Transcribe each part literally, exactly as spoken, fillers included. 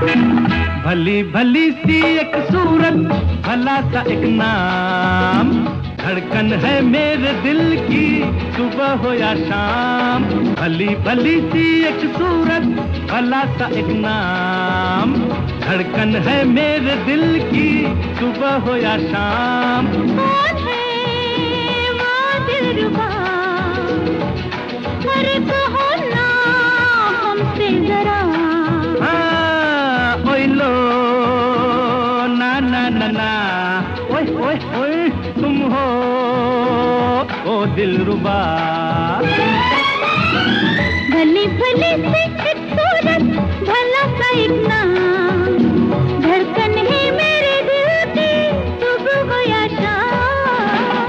भली भली सी एक सूरत, भला सा एक नाम, धड़कन है मेरे दिल की सुबह हो या शाम। भली भली सी एक सूरत, भला सा एक नाम, धड़कन है मेरे दिल की सुबह हो या शाम। कौन है वो दिलरुबा, अरे कहो ना हमसे जरा। हाँ, ओए लो ना ना ना ना, ओए ओए ओए तुम हो ओ दिलरुबा। भली भली सी एक सूरत, भला सा एक नाम, धड़कन है मेरे दिल की सुबह हो या शाम।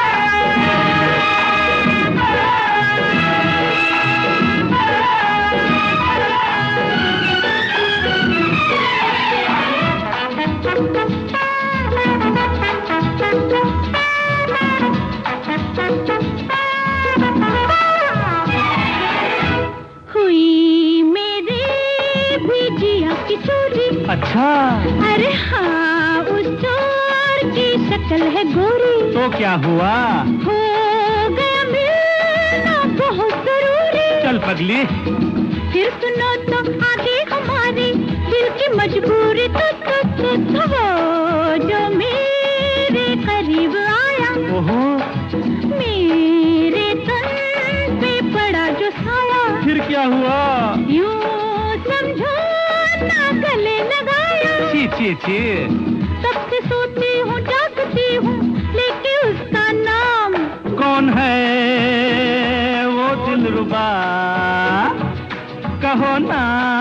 हुई मेरी भी जिया की चोरी। अच्छा, अरे हाँ, उस चोर की शक्ल है गोरी। तो क्या हुआ? हो गया मिलना बहुत जरूरी। चल पगली, फिर सुनो तो आगे हमारी दिल की मजबूरी। तो तो तो, तो वो जो मेरे करीब आया, ओहो, मेरे तन पे पड़ा जो साया। फिर क्या हुआ? यूं समझो ना गले लगाया। छी छी छी, तब से सोती हूँ जागती हूँ लेके उसका नाम। कौन है वो दिलरुबा, कहो ना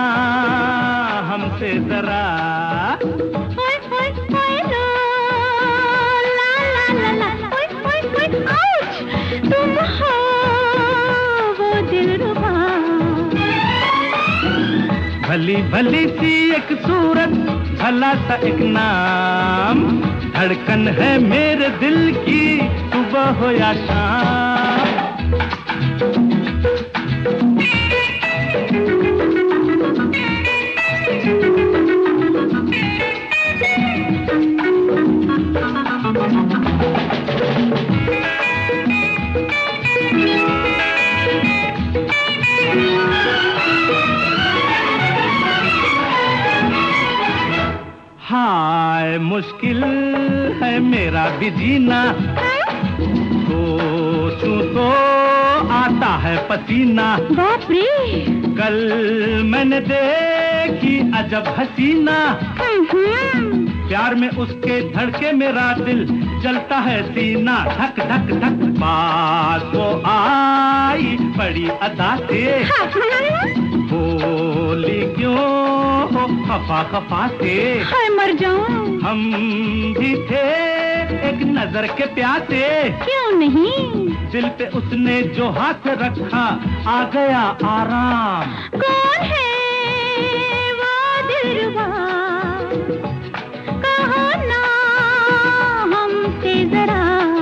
हमसे जरा। ओए ओए ओए लो, ला ला ला ला, ओए ओए ओए आउच, तुम हो वो दिलरुबा। भली भली सी एक सूरत, भला सा एक नाम, धड़कन है मेरे दिल की सुबह हो या शाम। हाय मुश्किल है मेरा भी जीना, सोचूं तो आता है पसीना। बाप रे, कल मैंने देखी अजब हसीना, प्यार में उसके धड़के मेरा दिल जलता है सीना। धक धक धक, पास वो आई बड़ी अदा से, बोली क्यों हो खफा खफा से। हाय मर जाऊं, हम भी थे एक नजर के प्यासे, क्यों नहीं। दिल पे उसने जो हाथ रखा आ गया आराम। कौन है वो दिलरुबा, कहो ना हमसे जरा।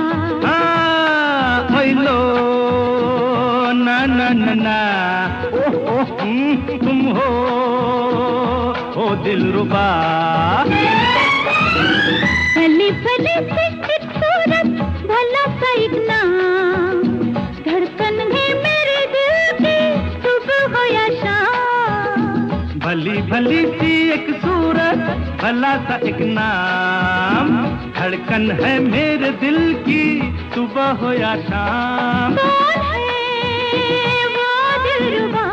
हाँ, ओए लो ना ना ना ना, ओह ओह हम्म, तुम हो ओ दिलरुबा। भली भली सी एक सूरत, भला सा एक नाम, धड़कन है मेरे दिल की सुबह हो या शाम। भली भली सी एक सूरत, भला सा एक नाम, धड़कन है मेरे दिल की सुबह हो या शाम। कौन है वो दिलरुबा,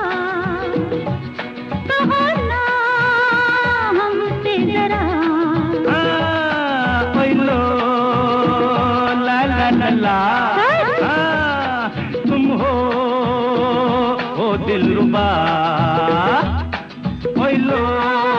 कहो ना हमसे जरा। हाँ, ओए लो ला ला ला ला, हाँ, तुम हो ओ दिलरुबा, ओए लो।